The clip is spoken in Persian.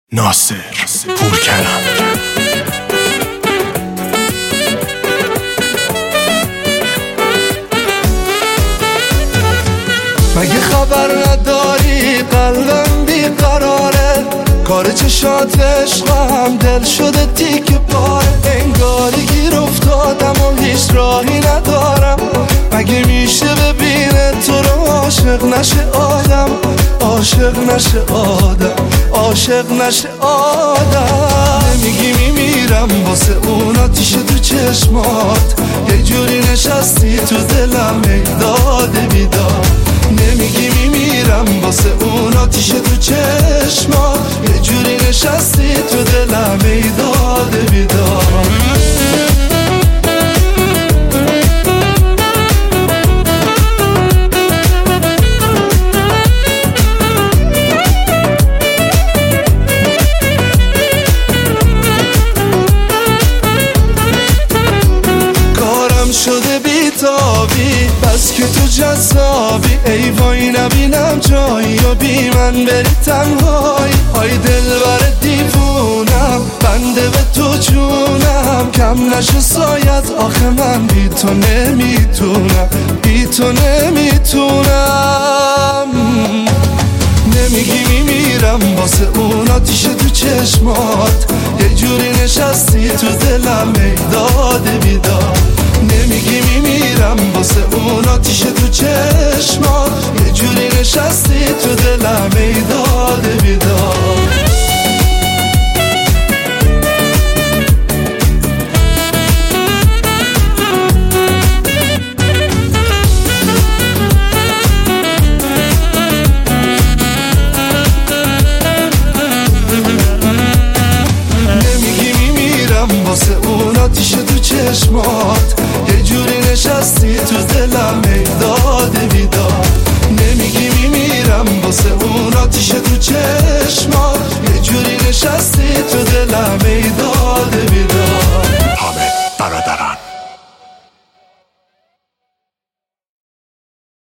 ناصر پورکرم. مگه خبر نداری قلبم بیقراره، کار چشات عشقم دل شده تیک پاره، انگاری گیر افتادم و هیچ راهی ندارم. مگه میشه ببینه تو رو عاشق نشه آدم، عاشق نشه آدم، عاشق نشه آدم. نمیگی میمیرم واسه اون آتیش تو چشمات، یه جوری نشستی تو دلم ای داده بیدار. نمیگی میمیرم واسه اون آتیش تو چشمات، یه جوری نشستی تو دلم ای داده بیدار. شده بیتابی بس که تو جذابی، ای وای نبینم جایی و بی من بری تنهایی. های دلبر دیوونم بنده به تو جونم، کم نشه سایت آخه من بی تو نمیتونم، بی تو نمیتونم. نمیگی میمیرم واسه اون آتیش تو چشمات، یه جوری نشستی تو دلم ای داده بیدار. نمیگی میمیرم واسه اون آتیش تو چشمات، یه جوری نشستی تو دلم ای داده بیدار. واسه اون آتیش تو چشمات، یه جوری نشستی تو دلم ای داده بیدار. نمیگی میمیرم واسه اون آتیش تو چشمات.